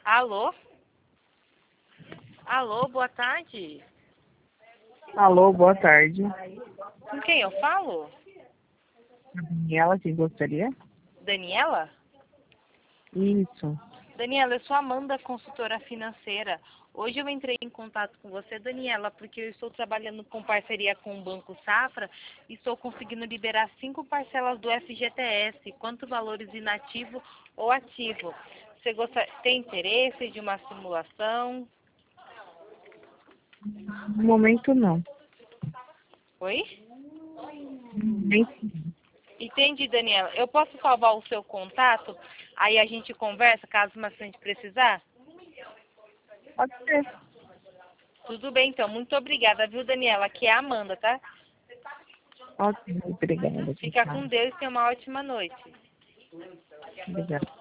Alô? Alô, boa tarde. Alô, boa tarde. Com quem eu falo? Daniela, que gostaria? Daniela? Isso. Daniela, eu sou Amanda, consultora financeira. Hoje eu entrei em contato com você, Daniela, porque eu estou trabalhando com parceria com o Banco Safra e estou conseguindo liberar 5 parcelas do FGTS, quanto valores inativo ou ativo. Você tem interesse de uma simulação? No momento, não. Oi? Nem Entendi, Daniela. Eu posso salvar o seu contato? Aí a gente conversa, caso mais frente precisar? pode ser. Tudo bem, então. Muito obrigada, viu, Daniela? Aqui é a Amanda, tá? Ok, obrigada. Fica Tchau. com Deus e tenha uma ótima noite. Obrigada.